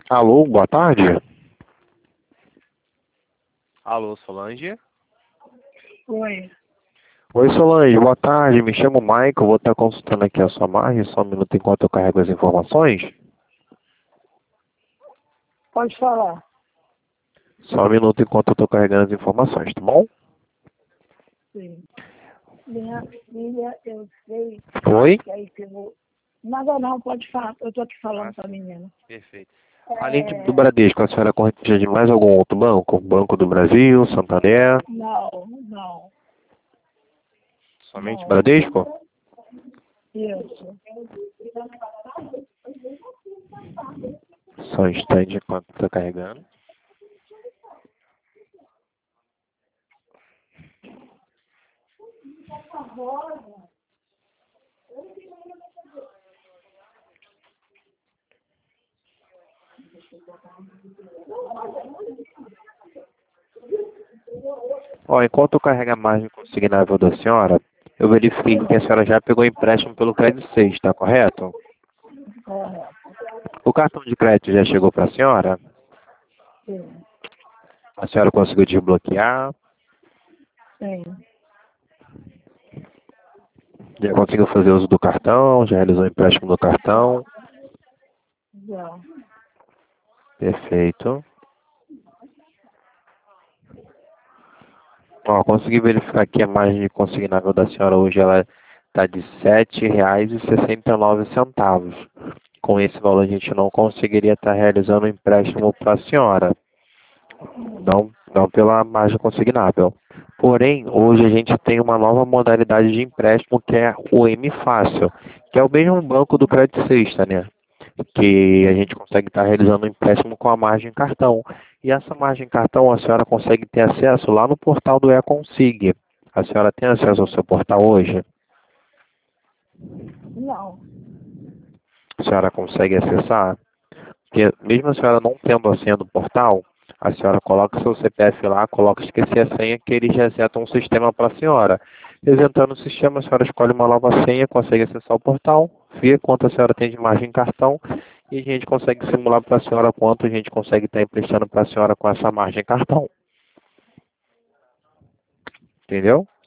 Alô, boa tarde. Alô, Solange? Oi, Oi, Solange, boa tarde. Me chamo Michael, vou estar consultando aqui a sua margem, só um minuto enquanto eu carrego as informações. pode falar. Só um minuto enquanto eu estou carregando as informações, tá bom? Sim. Minha filha, eu sei Oi? que aí que eu vou. Nada não, pode falar. Eu tô aqui falando com a menina. Perfeito. Além do É, Bradesco, a senhora é correntista de mais algum outro banco? Banco do Brasil, Santander? não, não, Somente não. Bradesco? Isso. Só um instante enquanto estou carregando. Ó, enquanto eu carrego a margem consignável da senhora, eu verifiquei que a senhora já pegou empréstimo pelo Crédito 6, tá correto? Correto. O cartão de crédito já chegou para a senhora? Sim, A senhora conseguiu desbloquear? sim, Já conseguiu fazer uso do cartão? Já realizou o empréstimo do cartão? já. Perfeito. Ó, consegui verificar aqui a margem de consignável da senhora hoje, ela está de R$ 7,69. Com esse valor a gente não conseguiria estar realizando o empréstimo para a senhora. Não pela margem consignável. Porém, hoje a gente tem uma nova modalidade de empréstimo que é o M Fácil, que é o mesmo banco do Crédito Sexta, né? Que a gente consegue estar realizando um empréstimo com a margem cartão. E essa margem cartão a senhora consegue ter acesso lá no portal do eConsig. A senhora tem acesso ao seu portal hoje? Não, A senhora consegue acessar? Porque mesmo a senhora não tendo a senha do portal, a senhora coloca seu CPF lá, coloca esquecer a senha que eles resetam um sistema para a senhora. Resetando o sistema, a senhora escolhe uma nova senha, consegue acessar o portal, vê quanto a senhora tem de margem em cartão e a gente consegue simular para a senhora quanto a gente consegue estar emprestando para a senhora com essa margem em cartão. Entendeu?